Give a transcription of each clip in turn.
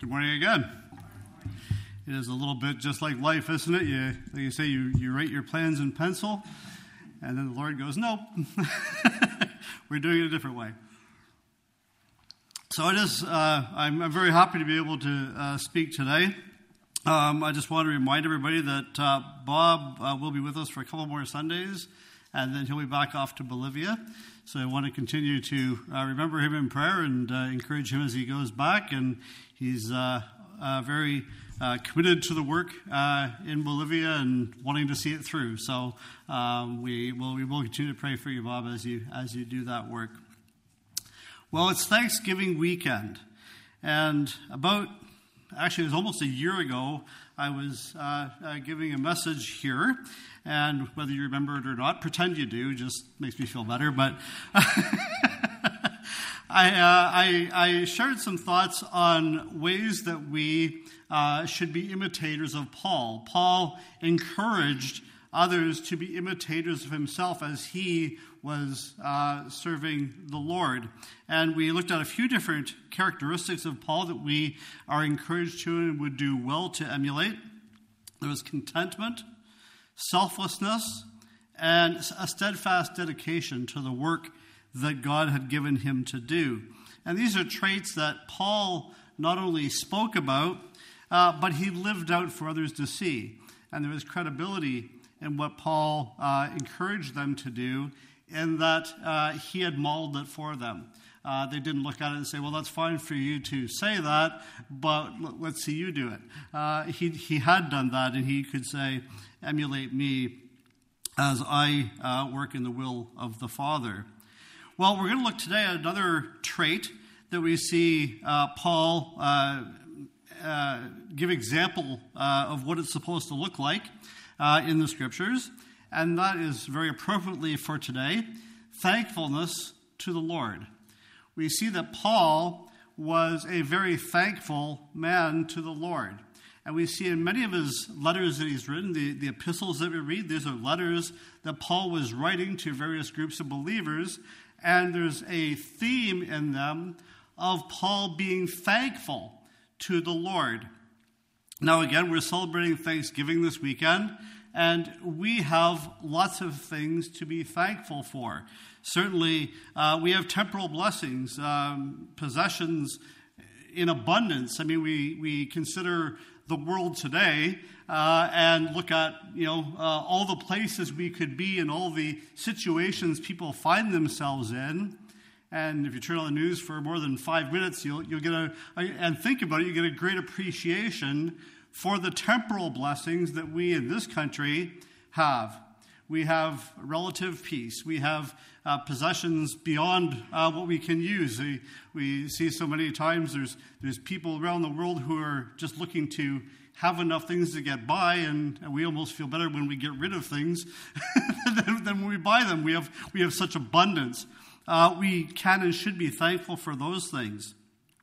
Good morning again. It is a little bit just like life, isn't it? Like you say, you write your plans in pencil, and then the Lord goes, nope, we're doing it a different way. So it is. I'm very happy to be able to speak today. I just want to remind everybody that Bob will be with us for a couple more Sundays, and then he'll be back off to Bolivia. So I want to continue to remember him in prayer and encourage him as he goes back. And he's very committed to the work in Bolivia and wanting to see it through. So we will continue to pray for you, Bob, as you do that work. Well, it's Thanksgiving weekend, and it was almost a year ago, I was giving a message here, and whether you remember it or not, pretend you do, just makes me feel better, but I shared some thoughts on ways that we should be imitators of Paul. Paul encouraged others to be imitators of himself as he was serving the Lord. And we looked at a few different characteristics of Paul that we are encouraged to and would do well to emulate. There was contentment, selflessness, and a steadfast dedication to the work that God had given him to do. And these are traits that Paul not only spoke about, but he lived out for others to see. And there was credibility in what Paul encouraged them to do, in that he had modeled it for them. They didn't look at it and say, well, that's fine for you to say that, but let's see you do it. He had done that, and he could say, emulate me as I work in the will of the Father. Well, we're going to look today at another trait that we see Paul give example of what it's supposed to look like in the Scriptures, and that is very appropriately for today, thankfulness to the Lord. We see that Paul was a very thankful man to the Lord. And we see in many of his letters that he's written, the epistles that we read, these are letters that Paul was writing to various groups of believers, and there's a theme in them of Paul being thankful to the Lord. Now again, we're celebrating Thanksgiving this weekend, and we have lots of things to be thankful for. Certainly, we have temporal blessings, possessions in abundance. I mean, we consider the world today and look at all the places we could be and all the situations people find themselves in. And if you turn on the news for more than 5 minutes, you'll get and think about it, you get a great appreciation for the temporal blessings that we in this country have. We have relative peace. We have possessions beyond what we can use. We see so many times there's people around the world who are just looking to have enough things to get by, and we almost feel better when we get rid of things than when we buy them. We have such abundance. We can and should be thankful for those things.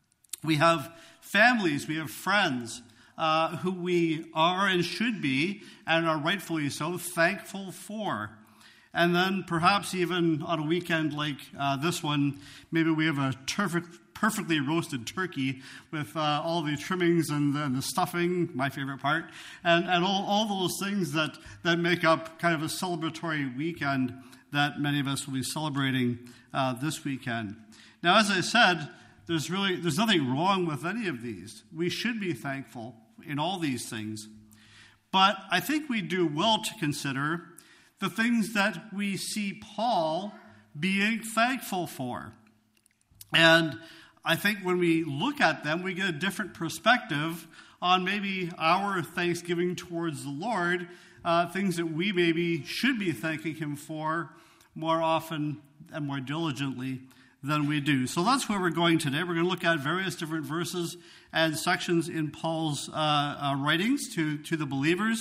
We have families. We have friends. Who we are and should be, and are rightfully so, thankful for. And then perhaps even on a weekend like this one, maybe we have a perfectly roasted turkey with all the trimmings and the stuffing, my favorite part, and all those things that make up kind of a celebratory weekend that many of us will be celebrating this weekend. Now, as I said, there's nothing wrong with any of these. We should be thankful in all these things. But I think we do well to consider the things that we see Paul being thankful for. And I think when we look at them, we get a different perspective on maybe our thanksgiving towards the Lord, things that we maybe should be thanking him for more often and more diligently than we do. So that's where we're going today. We're going to look at various different verses and sections in Paul's writings to the believers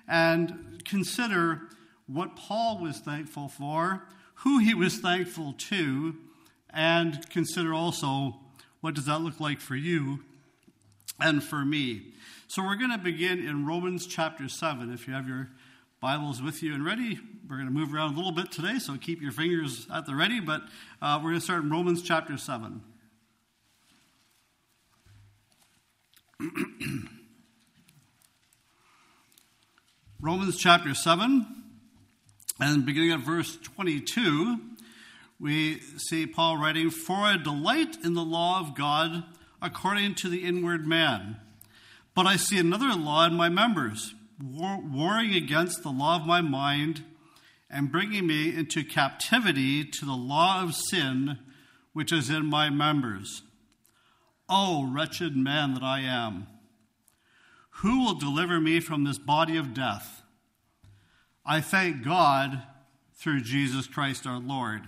and consider what Paul was thankful for, who he was thankful to, and consider also what does that look like for you and for me. So we're going to begin in Romans chapter 7. If you have your Bibles with you and ready, we're going to move around a little bit today, so keep your fingers at the ready, but we're going to start in Romans chapter 7. Romans chapter 7, and beginning at verse 22, we see Paul writing, "For I delight in the law of God according to the inward man. But I see another law in my members, warring against the law of my mind and bringing me into captivity to the law of sin which is in my members. O wretched man that I am, who will deliver me from this body of death? I thank God through Jesus Christ our Lord.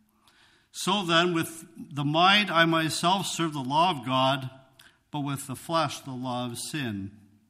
So then, with the mind I myself serve the law of God, but with the flesh the law of sin."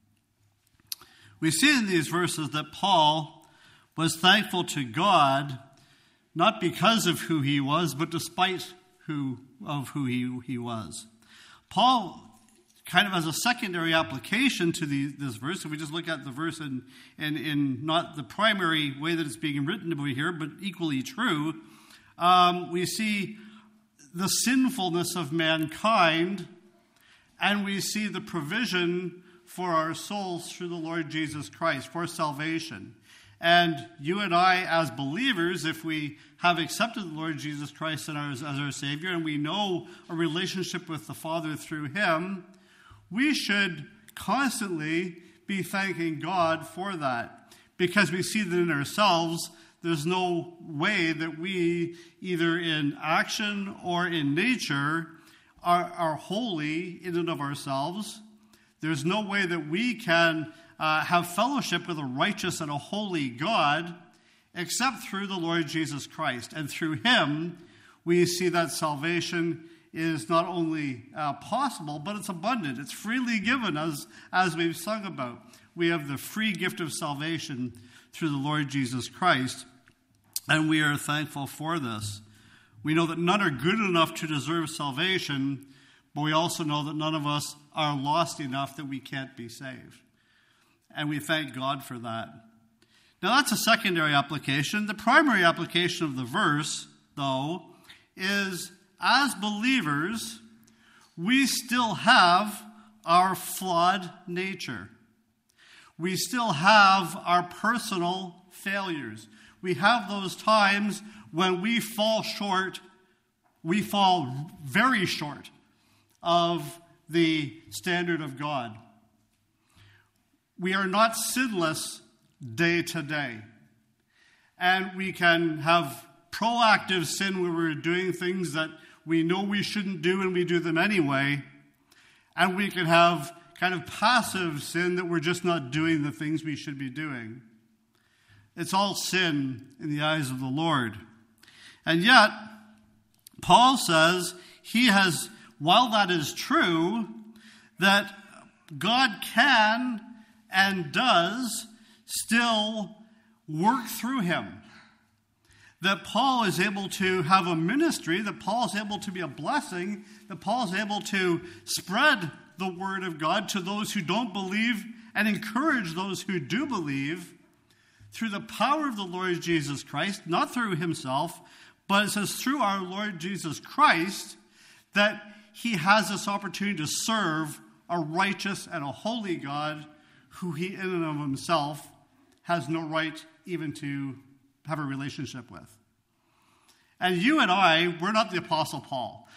We see in these verses that Paul was thankful to God, not because of who he was, but despite who he was. Paul kind of has a secondary application to this verse. If we just look at the verse in not the primary way that it's being written over here, but equally true, we see the sinfulness of mankind, and we see the provision for our souls through the Lord Jesus Christ, for salvation. And you and I, as believers, if we have accepted the Lord Jesus Christ as our Savior, and we know a relationship with the Father through him, we should constantly be thanking God for that, because we see that in ourselves there's no way that we, either in action or in nature, are holy in and of ourselves. There's no way that we can have fellowship with a righteous and a holy God except through the Lord Jesus Christ. And through him, we see that salvation is not only possible, but it's abundant. It's freely given, as we've sung about. We have the free gift of salvation through the Lord Jesus Christ, and we are thankful for this. We know that none are good enough to deserve salvation, but we also know that none of us are lost enough that we can't be saved. And we thank God for that. Now, that's a secondary application. The primary application of the verse, though, is as believers, we still have our flawed nature. We still have our personal failures. We have those times when we fall short, we fall very short of the standard of God. We are not sinless day to day. And we can have proactive sin where we're doing things that we know we shouldn't do and we do them anyway. And we can have kind of passive sin that we're just not doing the things we should be doing. It's all sin in the eyes of the Lord. And yet, Paul says while that is true, that God can and does still work through him. That Paul is able to have a ministry, that Paul is able to be a blessing, that Paul is able to spread the word of God to those who don't believe and encourage those who do believe through the power of the Lord Jesus Christ, not through himself, but it says through our Lord Jesus Christ, that he has this opportunity to serve a righteous and a holy God who he in and of himself has no right even to have a relationship with. And you and I, we're not the Apostle Paul.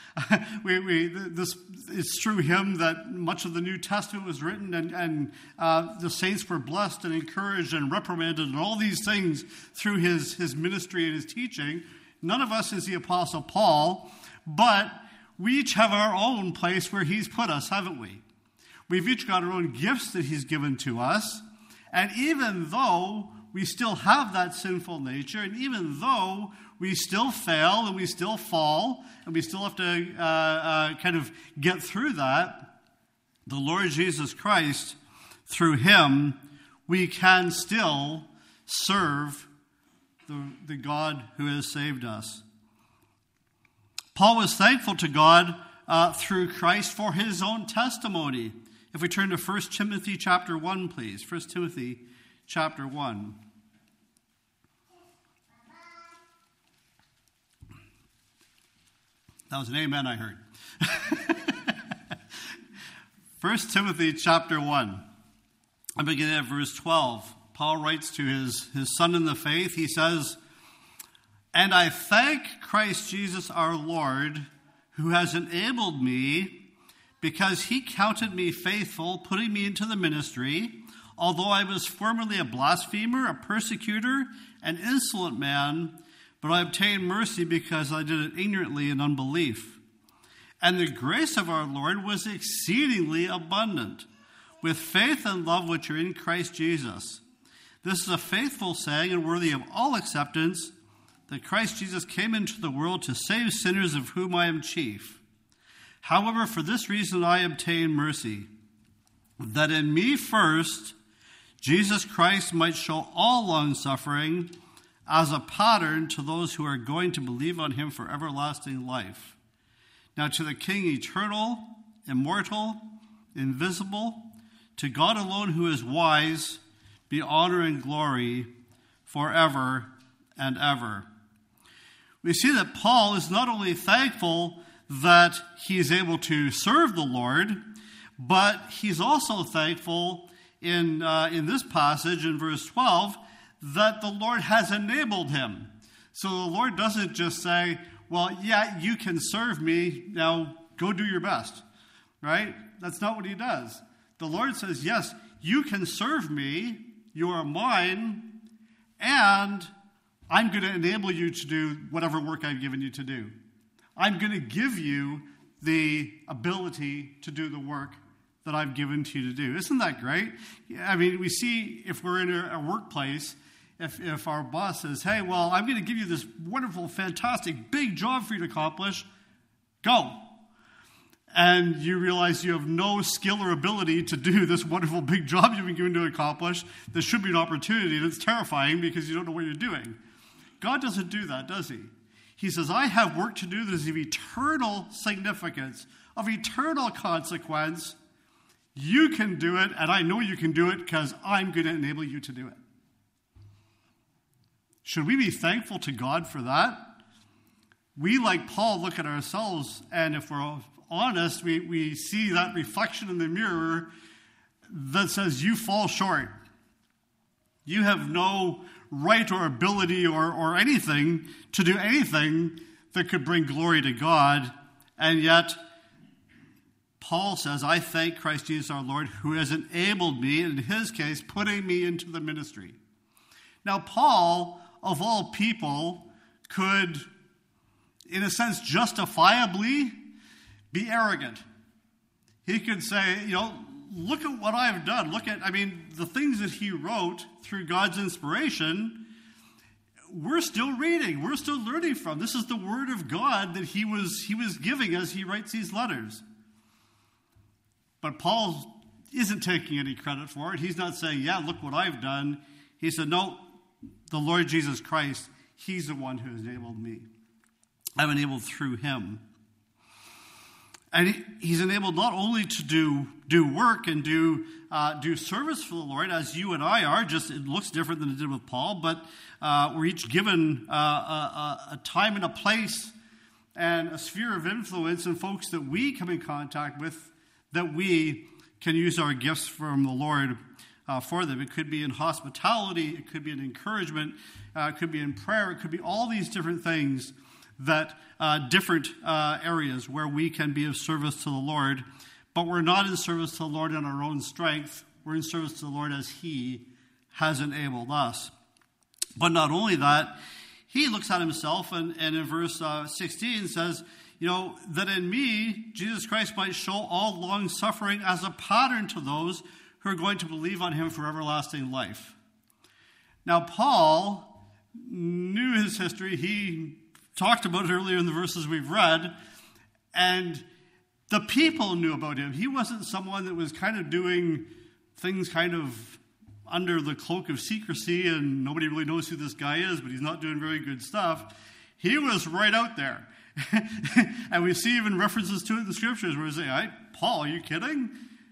It's through him that much of the New Testament was written, and the saints were blessed and encouraged and reprimanded and all these things through his ministry and his teaching. None of us is the Apostle Paul, but we each have our own place where he's put us, haven't we? We've each got our own gifts that he's given to us. And even though we still have that sinful nature, and even though we still fail and we still fall, and we still have to kind of get through that, the Lord Jesus Christ, through him, we can still serve the God who has saved us. Paul was thankful to God through Christ for his own testimony. If we turn to 1 Timothy chapter 1, please. 1 Timothy chapter 1. That was an amen I heard. 1 Timothy chapter 1. I'm beginning at verse 12. Paul writes to his son in the faith. He says, "And I thank Christ Jesus our Lord, who has enabled me, because he counted me faithful, putting me into the ministry, although I was formerly a blasphemer, a persecutor, an insolent man, but I obtained mercy because I did it ignorantly in unbelief. And the grace of our Lord was exceedingly abundant, with faith and love which are in Christ Jesus. This is a faithful saying and worthy of all acceptance, that Christ Jesus came into the world to save sinners, of whom I am chief. However, for this reason I obtained mercy, that in me first Jesus Christ might show all long-suffering as a pattern to those who are going to believe on him for everlasting life. Now to the King, eternal, immortal, invisible, to God alone who is wise, be honor and glory forever and ever." We see that Paul is not only thankful that he is able to serve the Lord, but he's also thankful in this passage in verse 12 that the Lord has enabled him. So the Lord doesn't just say, well, yeah, you can serve me, now go do your best, right? That's not what he does. The Lord says, yes, you can serve me, you are mine, and I'm going to enable you to do whatever work I've given you to do. I'm going to give you the ability to do the work that I've given to you to do. Isn't that great? I mean, we see if we're in a workplace, if our boss says, hey, well, I'm going to give you this wonderful, fantastic, big job for you to accomplish, go. And you realize you have no skill or ability to do this wonderful, big job you've been given to accomplish. There should be an opportunity, and it's terrifying because you don't know what you're doing. God doesn't do that, does he? He says, I have work to do that is of eternal significance, of eternal consequence. You can do it, and I know you can do it because I'm going to enable you to do it. Should we be thankful to God for that? We, like Paul, look at ourselves, and if we're honest, we see that reflection in the mirror that says, you fall short. You have no right or ability or anything to do anything that could bring glory to God. And yet, Paul says, I thank Christ Jesus our Lord, who has enabled me, in his case, putting me into the ministry. Now, Paul, of all people, could, in a sense, justifiably be arrogant. He could say, look at what I've done. The things that he wrote through God's inspiration, we're still reading. We're still learning from. This is the word of God that he was giving as he writes these letters. But Paul isn't taking any credit for it. He's not saying, yeah, look what I've done. He said, no, the Lord Jesus Christ, he's the one who has enabled me. I'm enabled through him. And he's enabled not only to do work and do service for the Lord, as you and I are, just it looks different than it did with Paul, but we're each given a time and a place and a sphere of influence and folks that we come in contact with that we can use our gifts from the Lord for them. It could be in hospitality, it could be in encouragement, it could be in prayer, it could be all these different things that different areas where we can be of service to the Lord, but we're not in service to the Lord in our own strength. We're in service to the Lord as he has enabled us. But not only that, he looks at himself and in verse 16 says, that in me, Jesus Christ might show all long suffering as a pattern to those who are going to believe on him for everlasting life. Now, Paul knew his history. He talked about it earlier in the verses we've read, and the people knew about him. He wasn't someone that was kind of doing things kind of under the cloak of secrecy, and nobody really knows who this guy is, but he's not doing very good stuff. He was right out there. And we see even references to it in the scriptures where we say, Paul, are you kidding?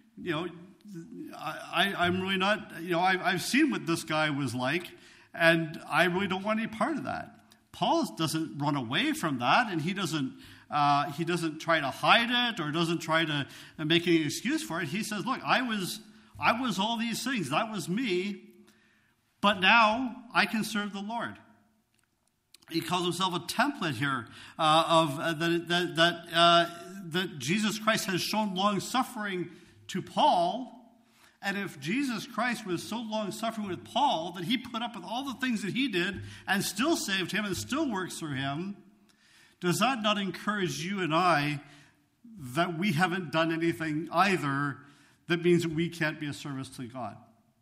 I'm really not, I've seen what this guy was like, and I really don't want any part of that. Paul doesn't run away from that, and he doesn't He doesn't try to hide it or doesn't try to make any excuse for it. He says, look, I was all these things. That was me. But now I can serve the Lord. He calls himself a template here that Jesus Christ has shown long-suffering to Paul. And if Jesus Christ was so long-suffering with Paul that he put up with all the things that he did and still saved him and still works through him, does that not encourage you and I that we haven't done anything either that means that we can't be a service to God?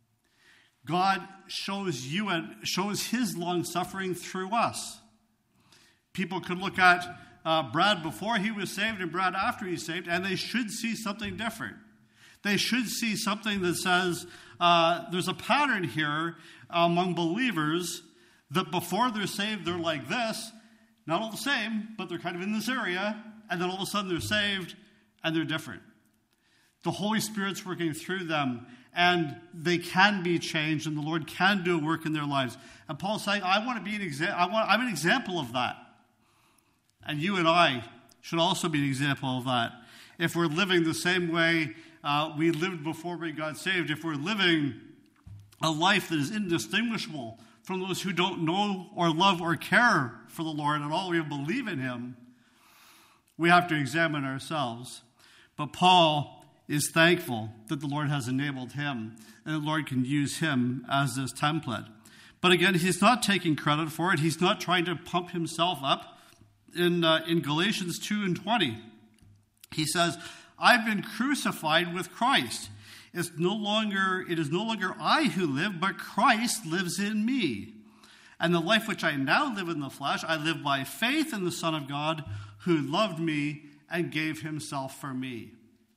God shows you and shows his long-suffering through us. People could look at Brad before he was saved and Brad after he's saved, and they should see something different. They should see something that says there's a pattern here among believers that before they're saved, they're like this, not all the same, but they're kind of in this area, and then all of a sudden they're saved and they're different. The Holy Spirit's working through them, and they can be changed, and the Lord can do a work in their lives. And Paul's saying, I want to be an example. I'm an example of that. And you and I should also be an example of that. If we're living the same way we lived before we got saved, if we're living a life that is indistinguishable from those who don't know or love or care for the Lord at all, we believe in him, we have to examine ourselves. But Paul is thankful that the Lord has enabled him and the Lord can use him as this template. But again, he's not taking credit for it. He's not trying to pump himself up. In Galatians 2:20, he says, I've been crucified with Christ. It is no longer I who live, but Christ lives in me. And the life which I now live in the flesh, I live by faith in the Son of God who loved me and gave himself for me.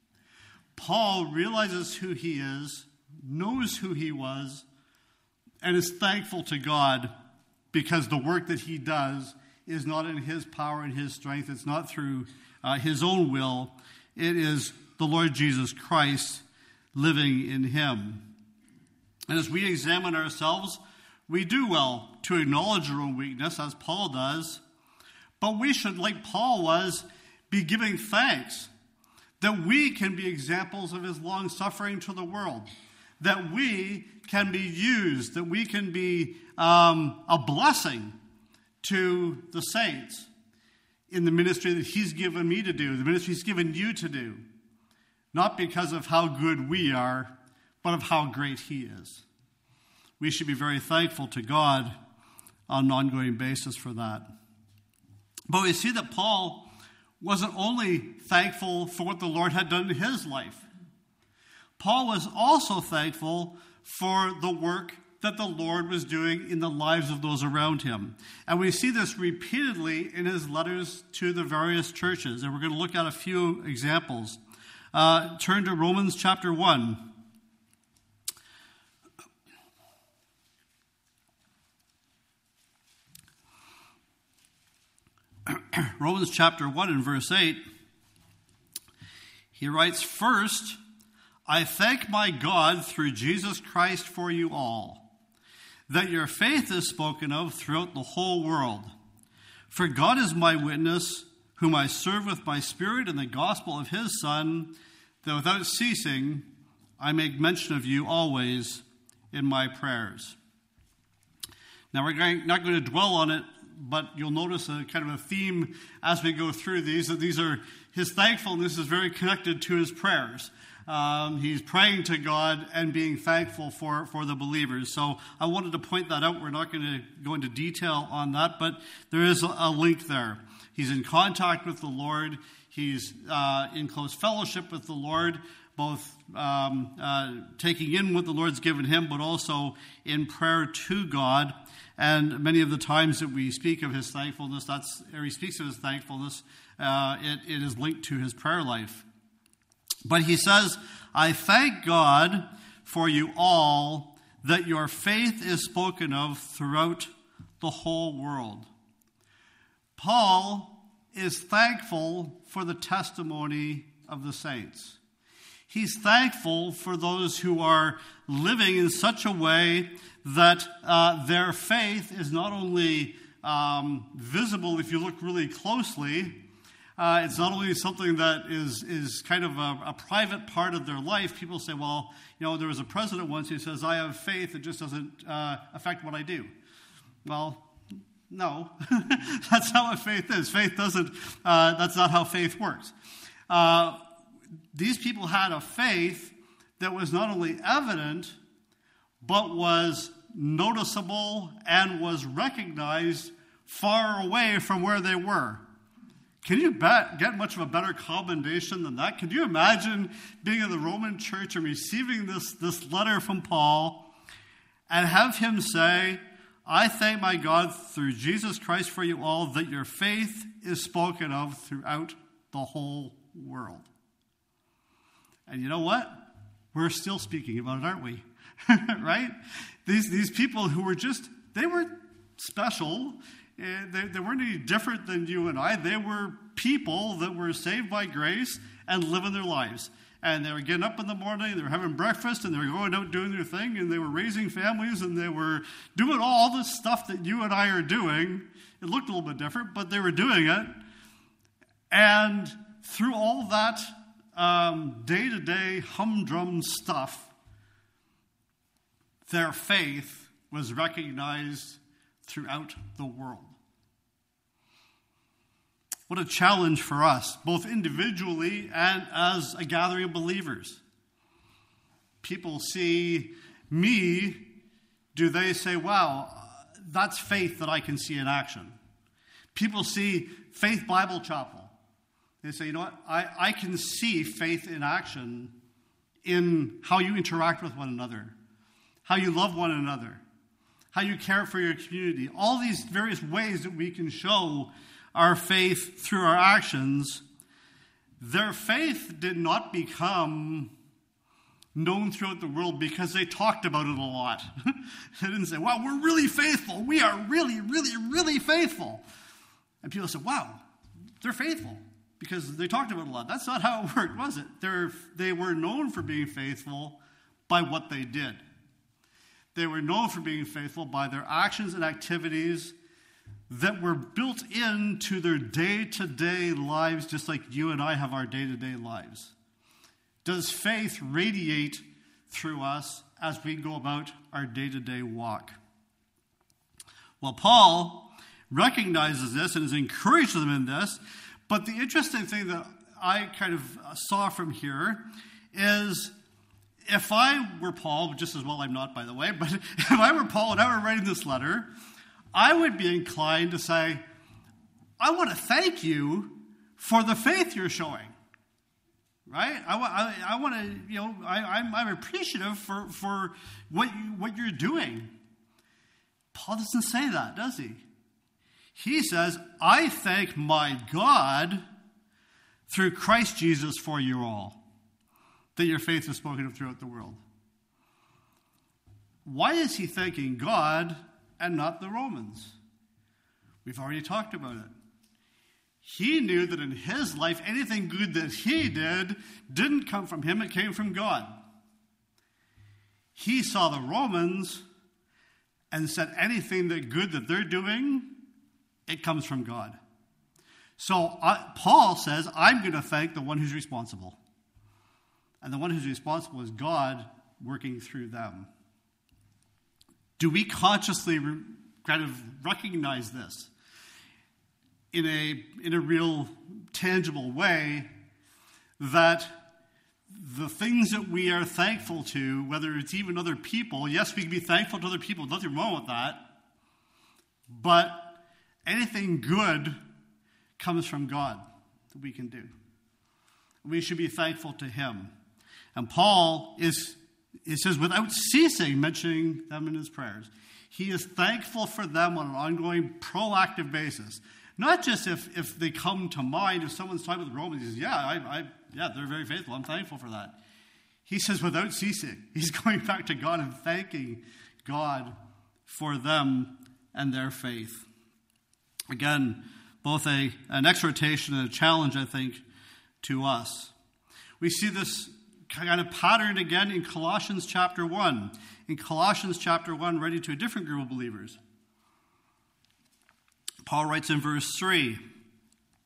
Paul realizes who he is, knows who he was, and is thankful to God because the work that he does is not in his power and his strength. It's not through his own will. It is the Lord Jesus Christ living in him. And as we examine ourselves, we do well to acknowledge our own weakness, as Paul does. But we should, like Paul was, be giving thanks that we can be examples of his long-suffering to the world, that we can be used, that we can be a blessing to the saints in the ministry that he's given me to do, the ministry he's given you to do, not because of how good we are, but of how great he is. We should be very thankful to God on an ongoing basis for that. But we see that Paul wasn't only thankful for what the Lord had done in his life. Paul was also thankful for the work that the Lord was doing in the lives of those around him. And we see this repeatedly in his letters to the various churches. And we're going to look at a few examples. Turn to Romans chapter 1. Romans chapter 1 and verse 8. He writes, First, I thank my God through Jesus Christ for you all, that your faith is spoken of throughout the whole world. For God is my witness, whom I serve with my spirit in the gospel of his Son, that without ceasing I make mention of you always in my prayers. Now we're not going to dwell on it, but you'll notice a kind of a theme as we go through these, that these are, his thankfulness is very connected to his prayers. He's praying to God and being thankful for the believers. So I wanted to point that out. We're not going to go into detail on that, but there is a link there. He's in contact with the Lord. He's in close fellowship with the Lord, both taking in what the Lord's given him, but also in prayer to God. And many of the times that we speak of his thankfulness, or he speaks of his thankfulness, it is linked to his prayer life. But he says, I thank God for you all, that your faith is spoken of throughout the whole world. Paul is thankful for the testimony of the saints. He's thankful for those who are living in such a way that their faith is not only visible if you look really closely, It's not only something that is kind of a private part of their life. People say, well, there was a president once who says, I have faith, it just doesn't affect what I do. Well, no, that's not what faith is. Faith doesn't, that's not how faith works. These people had a faith that was not only evident, but was noticeable and was recognized far away from where they were. Can you get much of a better commendation than that? Could you imagine being in the Roman church and receiving this letter from Paul and have him say, I thank my God through Jesus Christ for you all that your faith is spoken of throughout the whole world. And you know what? We're still speaking about it, aren't we? Right? These people who were they were special. They weren't any different than you and I. They were people that were saved by grace and living their lives. And they were getting up in the morning, they were having breakfast, and they were going out doing their thing, and they were raising families, and they were doing all this stuff that you and I are doing. It looked a little bit different, but they were doing it. And through all that day-to-day humdrum stuff, their faith was recognized throughout the world. What a challenge for us, both individually and as a gathering of believers. People see me, do they say, wow, that's faith that I can see in action? People see Faith Bible Chapel. They say, you know what, I can see faith in action in how you interact with one another, how you love one another, how you care for your community. All these various ways that we can show our faith through our actions. Their faith did not become known throughout the world because they talked about it a lot. They didn't say, wow, we're really faithful. We are really, really, really faithful. And people said, wow, they're faithful because they talked about it a lot. That's not how it worked, was it? They were known for being faithful by what they did. They were known for being faithful by their actions and activities that were built into their day-to-day lives, just like you and I have our day-to-day lives. Does faith radiate through us as we go about our day-to-day walk? Well, Paul recognizes this and has encouraged them in this, but the interesting thing that I kind of saw from here is if I were Paul, just as well I'm not, by the way, but if I were Paul and I were writing this letter, I would be inclined to say, I want to thank you for the faith you're showing, right? I want to, I'm appreciative for what you're doing. Paul doesn't say that, does he? He says, I thank my God through Christ Jesus for you all, that your faith is spoken of throughout the world. Why is he thanking God and not the Romans? We've already talked about it. He knew that in his life, anything good that he did didn't come from him, it came from God. He saw the Romans and said anything that good that they're doing, it comes from God. So Paul says, I'm going to thank the one who's responsible. And the one who's responsible is God working through them. Do we consciously kind of recognize this in a real tangible way, that the things that we are thankful to, whether it's even other people, yes, we can be thankful to other people, nothing wrong with that, but anything good comes from God that we can do. We should be thankful to him. And Paul it says, without ceasing mentioning them in his prayers, he is thankful for them on an ongoing, proactive basis. Not just if they come to mind, if someone's talking with the Romans, he says, yeah, they're very faithful. I'm thankful for that. He says, without ceasing, he's going back to God and thanking God for them and their faith. Again, both an exhortation and a challenge, I think, to us. We see this kind of pattern again in Colossians chapter 1. In Colossians chapter 1, writing to a different group of believers. Paul writes in verse 3,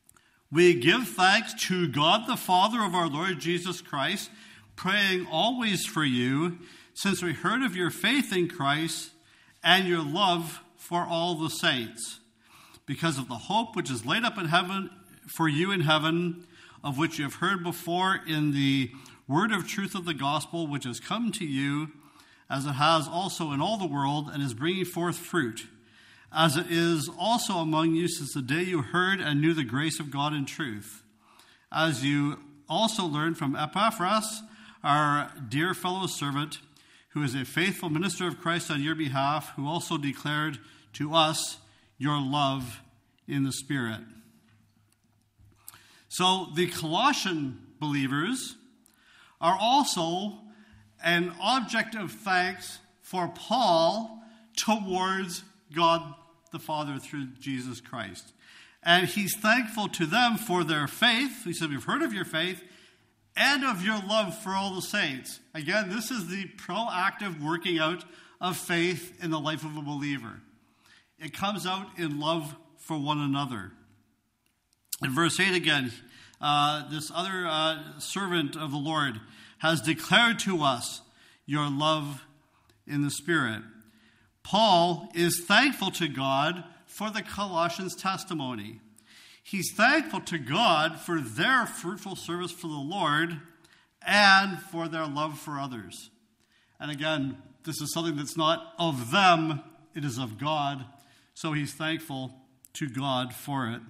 We give thanks to God the Father of our Lord Jesus Christ, praying always for you, since we heard of your faith in Christ and your love for all the saints, because of the hope which is laid up in heaven for you in heaven, of which you have heard before in the word of truth of the gospel, which has come to you, as it has also in all the world, and is bringing forth fruit, as it is also among you since the day you heard and knew the grace of God in truth, as you also learned from Epaphras, our dear fellow servant, who is a faithful minister of Christ on your behalf, who also declared to us your love in the Spirit. So the Colossian believers are also an object of thanks for Paul towards God the Father through Jesus Christ. And he's thankful to them for their faith. He said, we've heard of your faith and of your love for all the saints. Again, this is the proactive working out of faith in the life of a believer. It comes out in love for one another. In verse 8 again, this other servant of the Lord has declared to us your love in the Spirit. Paul is thankful to God for the Colossians' testimony. He's thankful to God for their fruitful service for the Lord and for their love for others. And again, this is something that's not of them, it is of God. So he's thankful to God for it.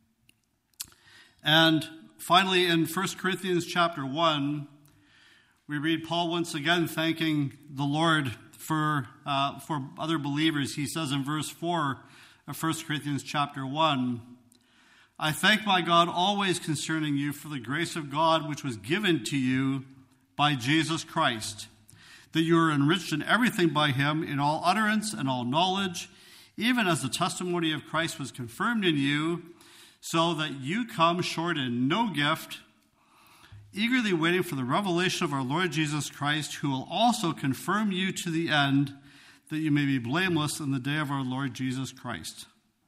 And finally, in 1 Corinthians chapter 1, we read Paul once again thanking the Lord for other believers. He says in verse 4 of 1 Corinthians chapter 1, I thank my God always concerning you for the grace of God which was given to you by Jesus Christ, that you are enriched in everything by him, in all utterance and all knowledge, even as the testimony of Christ was confirmed in you, so that you come short in no gift, eagerly waiting for the revelation of our Lord Jesus Christ, who will also confirm you to the end, that you may be blameless in the day of our Lord Jesus Christ.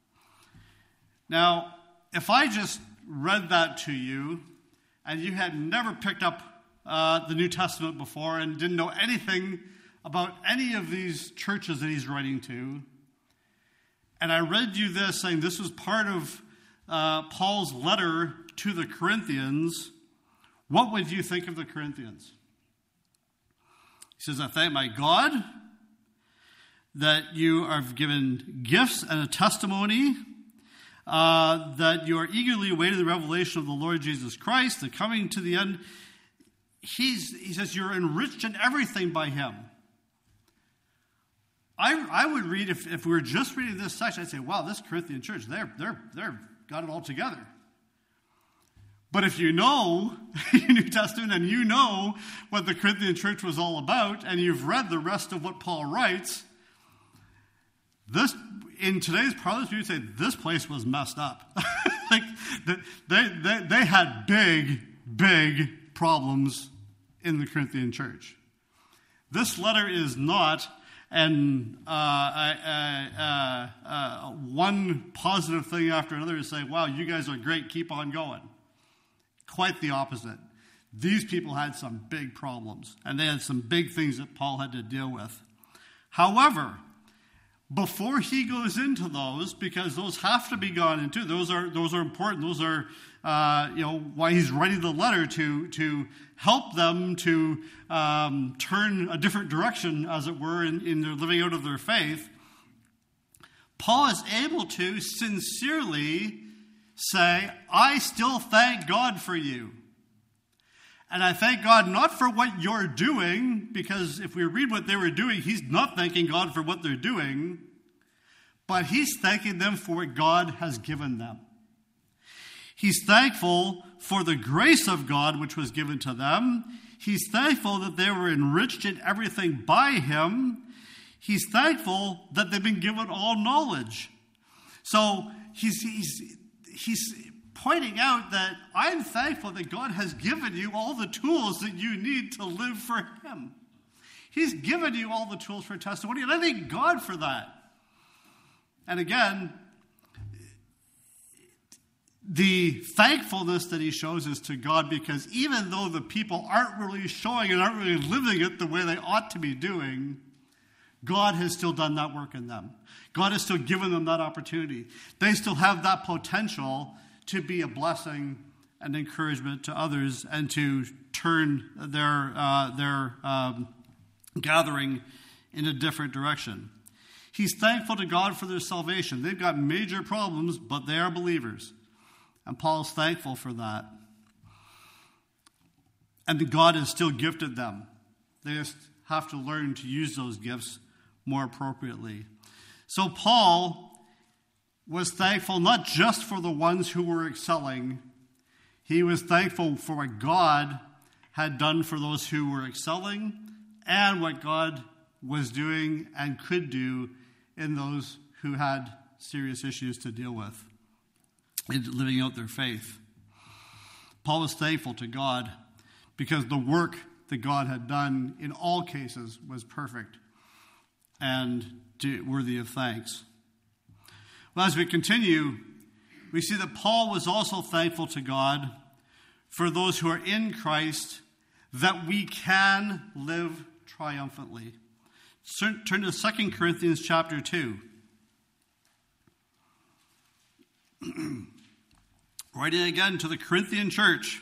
Now, if I just read that to you, and you had never picked up the New Testament before and didn't know anything about any of these churches that he's writing to, and I read you this saying this was part of Paul's letter to the Corinthians, what would you think of the Corinthians? He says, I thank my God that you are given gifts and a testimony, that you are eagerly awaiting the revelation of the Lord Jesus Christ, the coming to the end. He says you're enriched in everything by him. I would read, if we were just reading this section, I'd say, wow, this Corinthian church, they're got it all together. But if you know your New Testament and you know what the Corinthian church was all about, and you've read the rest of what Paul writes, this, in today's parlance, we would say this place was messed up. Like they had big problems in the Corinthian church. This letter is not one positive thing after another to say, wow, you guys are great, keep on going. Quite the opposite. These people had some big problems, and they had some big things that Paul had to deal with. However, before he goes into those, because those have to be gone into, those are important. Those are why he's writing the letter to help them to turn a different direction, as it were, in their living out of their faith. Paul is able to sincerely say, I still thank God for you. And I thank God not for what you're doing, because if we read what they were doing, he's not thanking God for what they're doing, but he's thanking them for what God has given them. He's thankful for the grace of God which was given to them. He's thankful that they were enriched in everything by him. He's thankful that they've been given all knowledge. So he's pointing out that I'm thankful that God has given you all the tools that you need to live for him. He's given you all the tools for testimony, and I thank God for that. And again, the thankfulness that he shows is to God, because even though the people aren't really showing and aren't really living it the way they ought to be doing, God has still done that work in them. God has still given them that opportunity. They still have that potential to be a blessing and encouragement to others and to turn their gathering in a different direction. He's thankful to God for their salvation. They've got major problems, but they are believers. And Paul's thankful for that. And God has still gifted them. They just have to learn to use those gifts more appropriately. So Paul was thankful not just for the ones who were excelling. He was thankful for what God had done for those who were excelling and what God was doing and could do in those who had serious issues to deal with in living out their faith. Paul was thankful to God because the work that God had done in all cases was perfect and worthy of thanks. Well, as we continue, we see that Paul was also thankful to God for those who are in Christ, that we can live triumphantly. Turn to 2 Corinthians chapter 2. Writing again to the Corinthian church,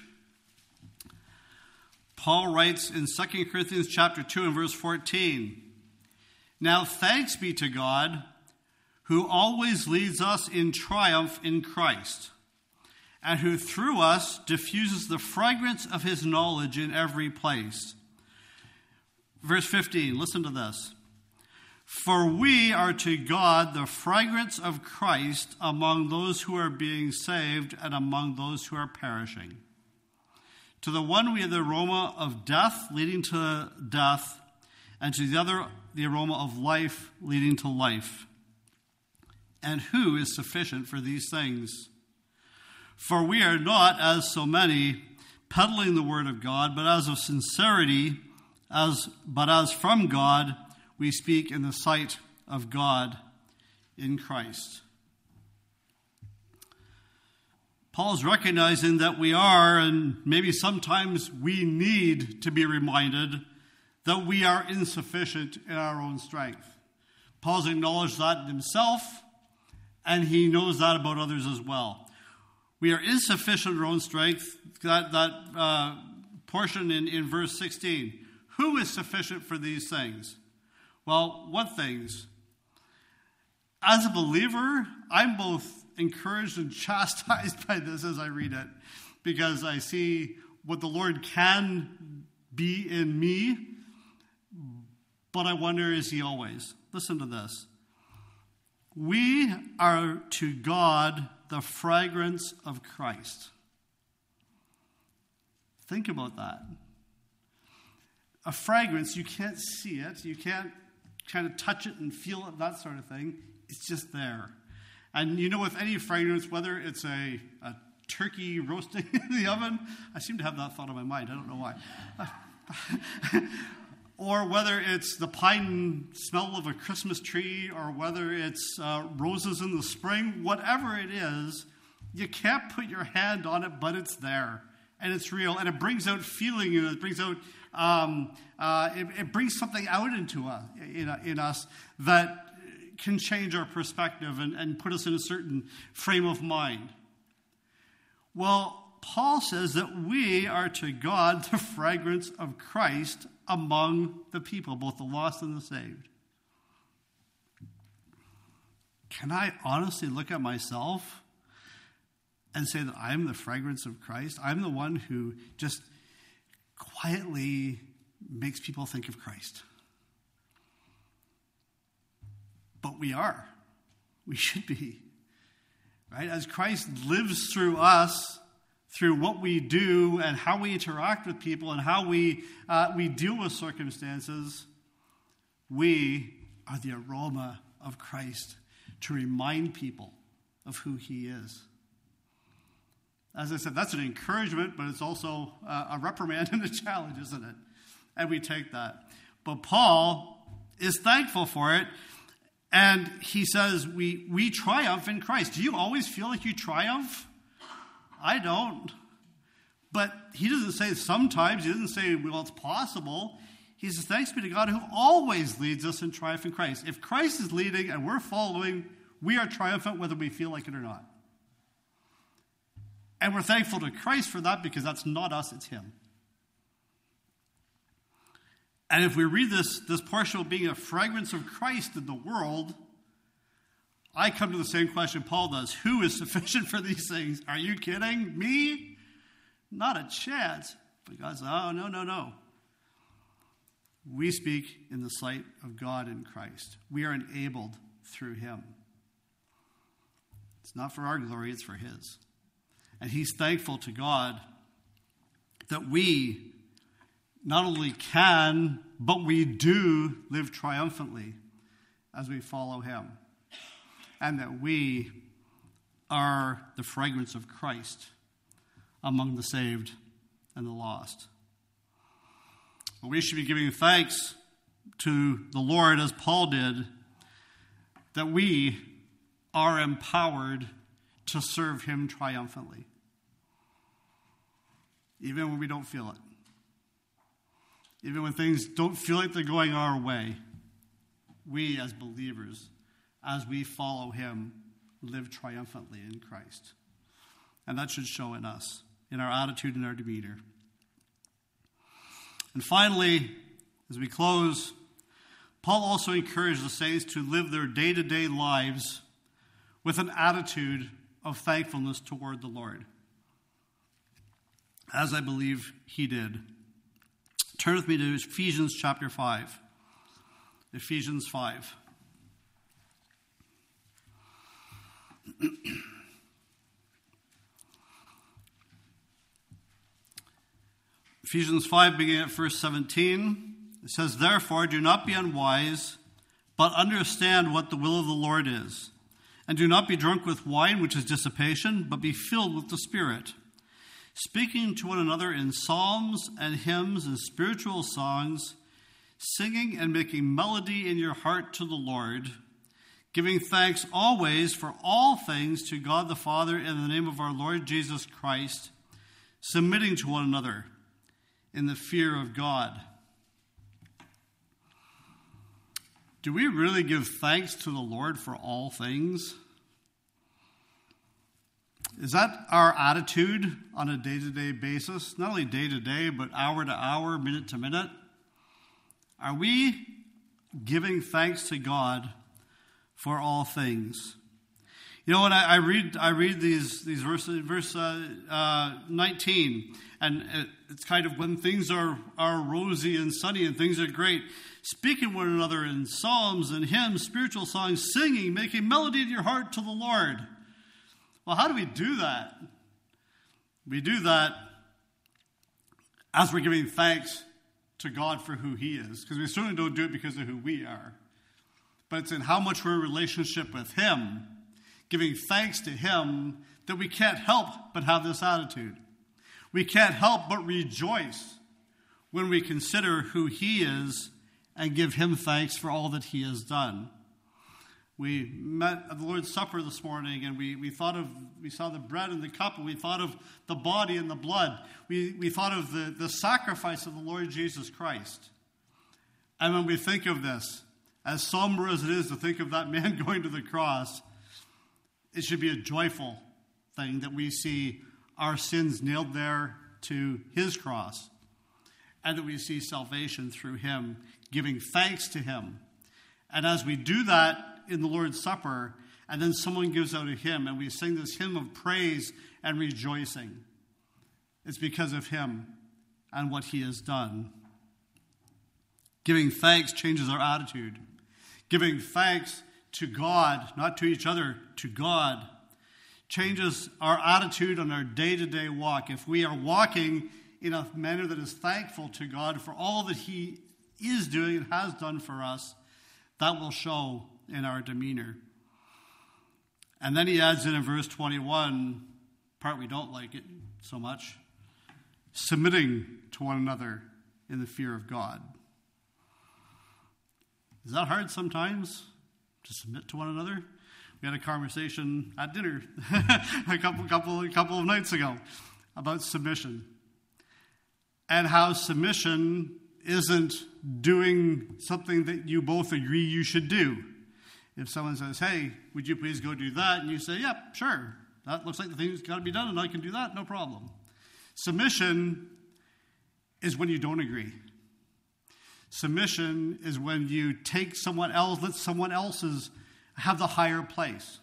Paul writes in 2 Corinthians chapter 2 and verse 14, "Now thanks be to God, who always leads us in triumph in Christ, and who through us diffuses the fragrance of his knowledge in every place." Verse 15, listen to this. "For we are to God the fragrance of Christ among those who are being saved and among those who are perishing. To the one we have the aroma of death leading to death, and to the other the aroma of life leading to life. And who is sufficient for these things? For we are not, as so many, peddling the word of God, but as of sincerity, but as from God, we speak in the sight of God in Christ." Paul's recognizing that we are, and maybe sometimes we need to be reminded that we are insufficient in our own strength. Paul's acknowledged that in himself, and he knows that about others as well. We are insufficient in our own strength. That portion in verse 16. Who is sufficient for these things? Well, what things? As a believer, I'm both encouraged and chastised by this as I read it, because I see what the Lord can be in me, but I wonder, is he always? Listen to this. We are to God the fragrance of Christ. Think about that. A fragrance, you can't see it. You can't kind of touch it and feel it, that sort of thing. It's just there. And you know, with any fragrance, whether it's a turkey roasting in the oven, I seem to have that thought in my mind. I don't know why. Or whether it's the pine smell of a Christmas tree, or whether it's roses in the spring, whatever it is, you can't put your hand on it, but it's there. And it's real. And it brings out feeling, and it brings out, it brings something out into us, in us that can change our perspective and put us in a certain frame of mind. Well, Paul says that we are to God the fragrance of Christ among the people, both the lost and the saved. Can I honestly look at myself and say that I'm the fragrance of Christ? I'm the one who just quietly makes people think of Christ. But we are. We should be. Right? As Christ lives through us, through what we do and how we interact with people and how we deal with circumstances, we are the aroma of Christ to remind people of who he is. As I said, that's an encouragement, but it's also a reprimand and a challenge, isn't it? And we take that. But Paul is thankful for it, and he says we triumph in Christ. Do you always feel like you triumph I don't. But he doesn't say sometimes. He doesn't say, well, it's possible. He says, thanks be to God who always leads us in triumph in Christ. If Christ is leading and we're following, we are triumphant whether we feel like it or not. And we're thankful to Christ for that because that's not us, it's him. And if we read this portion of being a fragrance of Christ in the world, I come to the same question Paul does. Who is sufficient for these things? Are you kidding? Me? Not a chance. But God says, oh, no. We speak in the sight of God in Christ. We are enabled through him. It's not for our glory, it's for his. And he's thankful to God that we not only can, but we do live triumphantly as we follow him. And that we are the fragrance of Christ among the saved and the lost. Well, we should be giving thanks to the Lord, as Paul did, that we are empowered to serve him triumphantly, even when we don't feel it. Even when things don't feel like they're going our way, we as believers, as we follow him, live triumphantly in Christ. And that should show in us, in our attitude and our demeanor. And finally, as we close, Paul also encouraged the saints to live their day-to-day lives with an attitude of thankfulness toward the Lord, as I believe he did. Turn with me to Ephesians chapter 5. Ephesians 5. Ephesians 5, beginning at verse 17, it says, therefore, do not be unwise, but understand what the will of the Lord is. And do not be drunk with wine, which is dissipation, but be filled with the Spirit, speaking to one another in psalms and hymns and spiritual songs, singing and making melody in your heart to the Lord, giving thanks always for all things to God the Father in the name of our Lord Jesus Christ, submitting to one another in the fear of God. Do we really give thanks to the Lord for all things? Is that our attitude on a day-to-day basis? Not only day-to-day, but hour to hour, minute to minute? Are we giving thanks to God for all things? You know, when I read these verses, verse 19, and it's kind of when things are rosy and sunny and things are great, speaking to one another in psalms and hymns, spiritual songs, singing, making melody in your heart to the Lord. Well, how do we do that? We do that as we're giving thanks to God for who he is, because we certainly don't do it because of who we are. But it's in how much we're in relationship with him, giving thanks to him, that we can't help but have this attitude. We can't help but rejoice when we consider who he is and give him thanks for all that he has done. We met at the Lord's Supper this morning, and we saw the bread and the cup, and we thought of the body and the blood. We thought of the sacrifice of the Lord Jesus Christ. And when we think of this, as somber as it is to think of that man going to the cross, it should be a joyful thing that we see our sins nailed there to his cross, and that we see salvation through him, giving thanks to him. And as we do that in the Lord's Supper, and then someone gives out a hymn, and we sing this hymn of praise and rejoicing, it's because of him and what he has done. Giving thanks changes our attitude. Giving thanks to God, not to each other, to God, changes our attitude on our day-to-day walk. If we are walking in a manner that is thankful to God for all that he is doing and has done for us, that will show in our demeanor. And then he adds in verse 21, part we don't like it so much, submitting to one another in the fear of God. Is that hard sometimes, to submit to one another? We had a conversation at dinner a couple of nights ago about submission and how submission isn't doing something that you both agree you should do. If someone says, hey, would you please go do that? And you say, yep, sure. That looks like the thing that's got to be done, and I can do that, no problem. Submission is when you don't agree. Submission is when you take someone else, let someone else's have the higher place.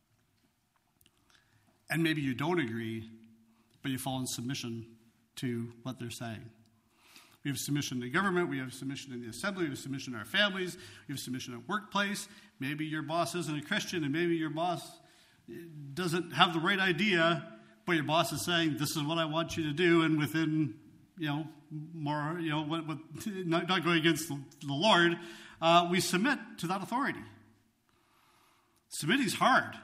And maybe you don't agree, but you fall in submission to what they're saying. We have submission to government, we have submission in the assembly, we have submission in our families, we have submission at workplace. Maybe your boss isn't a Christian, and maybe your boss doesn't have the right idea, but your boss is saying, this is what I want you to do, and within, not going against the Lord, we submit to that authority. Submitting is hard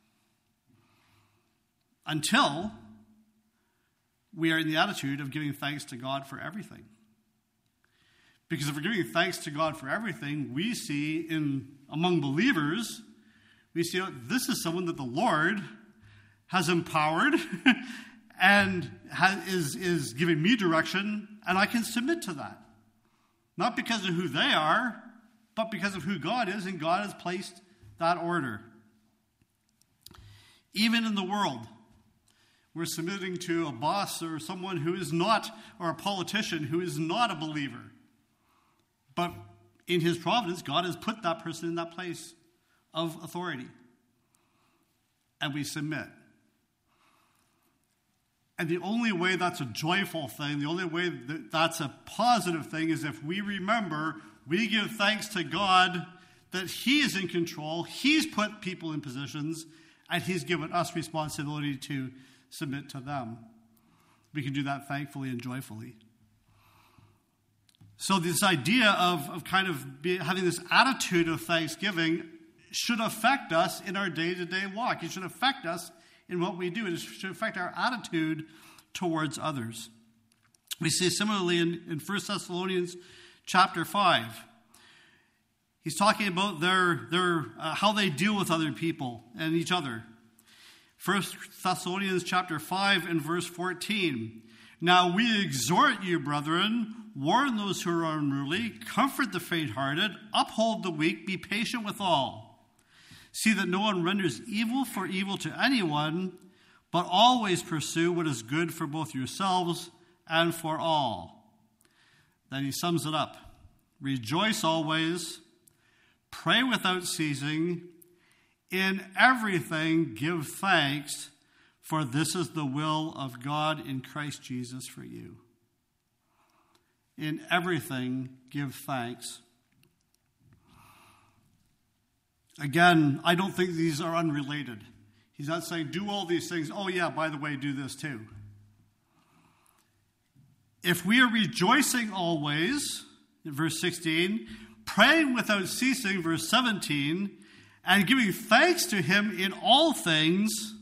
until we are in the attitude of giving thanks to God for everything. Because if we're giving thanks to God for everything, we see among believers, we see this is someone that the Lord has empowered and is giving me direction, and I can submit to that. Not because of who they are, but because of who God is, and God has placed that order. Even in the world, we're submitting to a boss or someone who is not, or a politician who is not a believer. But in his providence, God has put that person in that place of authority. And we submit. And the only way that's a joyful thing, the only way that that's a positive thing is if we remember, we give thanks to God that He is in control, He's put people in positions, and He's given us responsibility to submit to them. We can do that thankfully and joyfully. So this idea of kind of having this attitude of thanksgiving should affect us in our day-to-day walk. It should affect us in what we do. It should affect our attitude towards others. We see similarly in 1 Thessalonians chapter 5. He's talking about their how they deal with other people and each other. 1 Thessalonians chapter 5 and verse 14. Now we exhort you, brethren, warn those who are unruly, comfort the faint-hearted, uphold the weak, be patient with all. See that no one renders evil for evil to anyone, but always pursue what is good for both yourselves and for all. Then he sums it up. Rejoice always, pray without ceasing, in everything give thanks, for this is the will of God in Christ Jesus for you. In everything, give thanks. Again, I don't think these are unrelated. He's not saying, do all these things. Oh, yeah, by the way, do this too. If we are rejoicing always, in verse 16, praying without ceasing, verse 17, and giving thanks to Him in all things,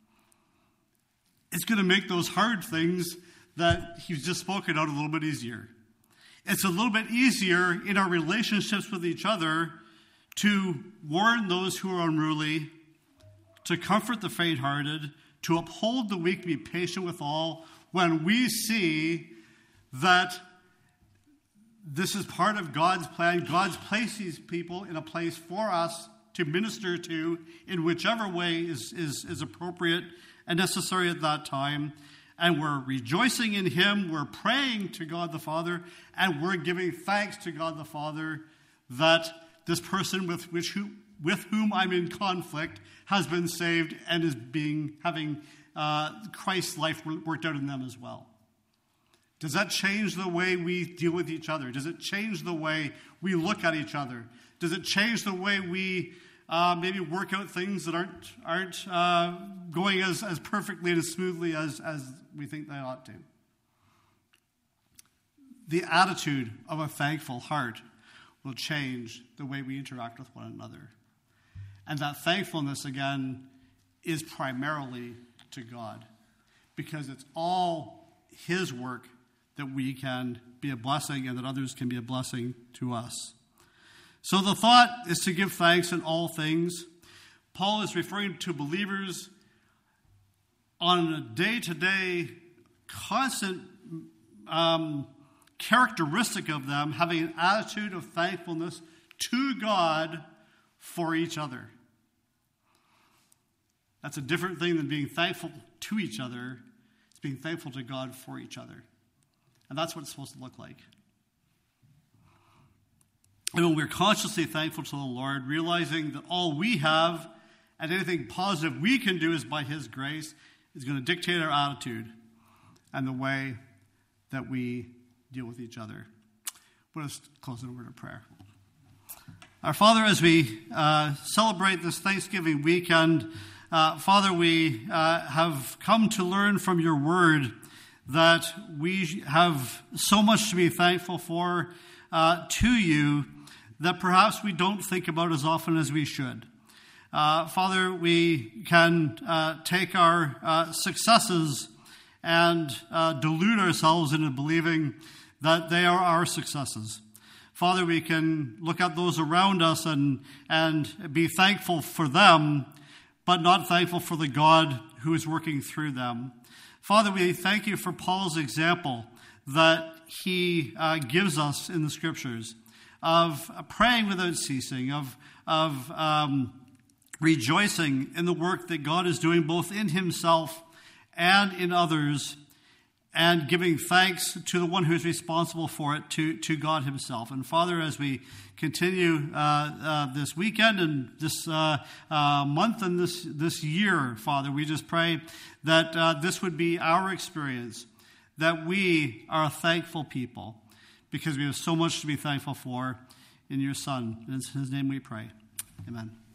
it's going to make those hard things that He's just spoken out a little bit easier. It's a little bit easier in our relationships with each other to warn those who are unruly, to comfort the faint-hearted, to uphold the weak, be patient with all, when we see that this is part of God's plan. God's placed these people in a place for us to minister to in whichever way is appropriate and necessary at that time. And we're rejoicing in Him, we're praying to God the Father, and we're giving thanks to God the Father that this person with whom I'm in conflict has been saved and is having Christ's life worked out in them as well. Does that change the way we deal with each other? Does it change the way we look at each other? Does it change the way we maybe work out things that aren't going as perfectly and as smoothly as we think they ought to? The attitude of a thankful heart will change the way we interact with one another. And that thankfulness, again, is primarily to God, because it's all His work that we can be a blessing and that others can be a blessing to us. So the thought is to give thanks in all things. Paul is referring to believers on a day-to-day, constant characteristic of them having an attitude of thankfulness to God for each other. That's a different thing than being thankful to each other. It's being thankful to God for each other. And that's what it's supposed to look like. And when we're consciously thankful to the Lord, realizing that all we have and anything positive we can do is by His grace, is going to dictate our attitude and the way that we deal with each other. Let us close in a word of prayer. Our Father, as we celebrate this Thanksgiving weekend, Father, we have come to learn from your word that we have so much to be thankful for to you that perhaps we don't think about as often as we should. Father, we can take our successes and delude ourselves into believing that they are our successes. Father, we can look at those around us and be thankful for them, but not thankful for the God who is working through them. Father, we thank you for Paul's example that he gives us in the Scriptures of praying without ceasing, of rejoicing in the work that God is doing both in himself and in others, and giving thanks to the one who is responsible for it, to God himself. And Father, as we continue this weekend and this month and this year, Father, we just pray that this would be our experience, that we are a thankful people, because we have so much to be thankful for in your Son. In his name we pray. Amen.